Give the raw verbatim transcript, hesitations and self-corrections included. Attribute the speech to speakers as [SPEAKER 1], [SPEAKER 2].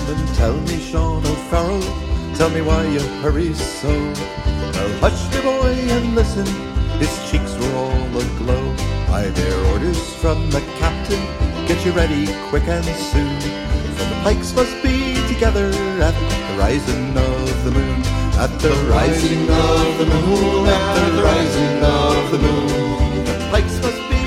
[SPEAKER 1] and tell me, Sean O'Farrell, tell me why you hurry so. Well, hush, me boy, and listen, his cheeks were all aglow. I bear orders from the captain, get you ready quick and soon, for the pikes must be together at the rising of the moon. At the rising of the moon, at the rising of the moon, the pikes must be